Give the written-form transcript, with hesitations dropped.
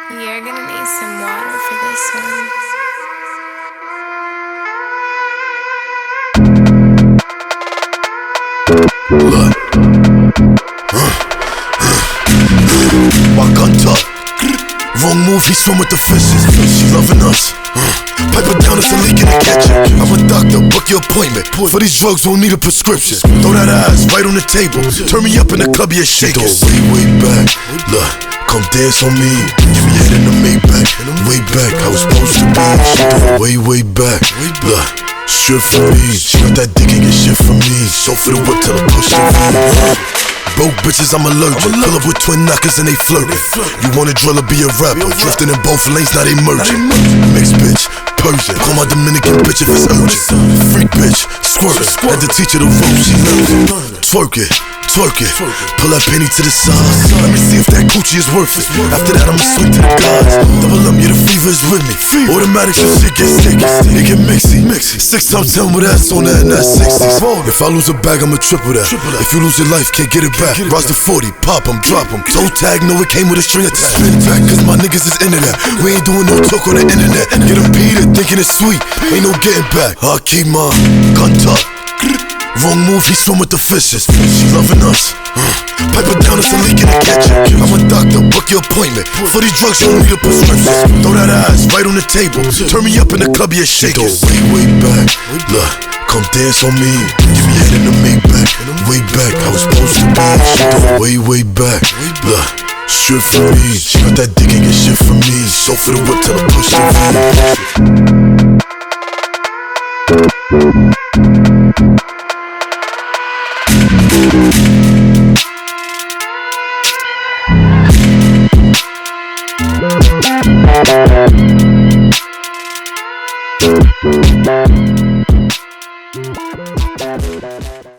You're gonna need some water for this one. Look, my gun tuck. Wrong move, he swim with the fishes. She loving us. Pipe it down, it's a leak in the kitchen. I'm a doctor, book your appointment. For these drugs, won't need a prescription. Throw that ass right on the table. Turn me up in the club, you're shaking. Way, way back. Look, come dance on me. Give me head in the Maybach. Way back, I was supposed to be. She do it way, way back. Look, strip for me. She got that dick and get shit from me. So for the whip till I push the V. Broke bitches, I'm allergic. Pull up with twin knockers and they flirting. You wanna drill or be a rapper? Drifting in both lanes, now they merging. Mixed bitch, Persian. Call my Dominican bitch if it's urgent. Freak bitch, squirt. Had to teach her the ropes, she learned it. Twerk it, twerk it. Pull that penny to the side. Let me see if that Gucci is worth it. After that, I'ma swing to the gods. Double up, yeah, the fever is with me. Automatic, so shit get sticky. It get mixy. 6 times 10 with ass on that, and that's 60s. If I lose a bag, I'ma triple that. If you lose your life, can't get it back. Rise to 40, pop 'em, drop 'em. Toe tag, know it came with a string attached. Spin it back, cause my niggas is into that. We ain't doing no talk on the internet. Get a Peter, thinking it's sweet. Ain't no getting back. I keep my gun tucked. Wrong move, he swim with the fishes. She loving us. Pipe it down, it's a leak in the kitchen. I'm a doctor, book your appointment. For these drugs, you don't need a prescription. Throw that ass right on the table. Turn me up in the club, you're shaking. Way, way back. Look, come dance on me. Give me head in the Maybach. Way back, I was supposed to be. She do it way, way back. Look, strip for me. She got that dick and get shit from me. So for the whip till I push the V.